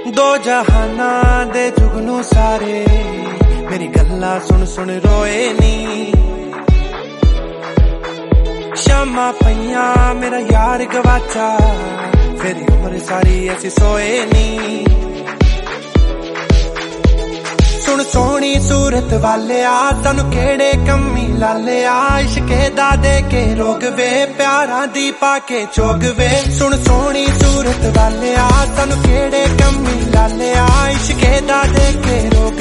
दो जहाना दे जुगनू सारे मेरी गल्ला सुन सुन रोए नी। शामा पईया मेरा यार गवाचा फिर उम्र सारी ऐसी सोए नी। सुन सोहनी सूरत वाले आ तैनू केड़े कमी लाले आ इश्के दा दे के रोग वे प्यारा दी पाके चोग वे। सुन सोहनी सूरत वाले आ तैनू केड़े कमी लाले आ इश्के दा दे के रोग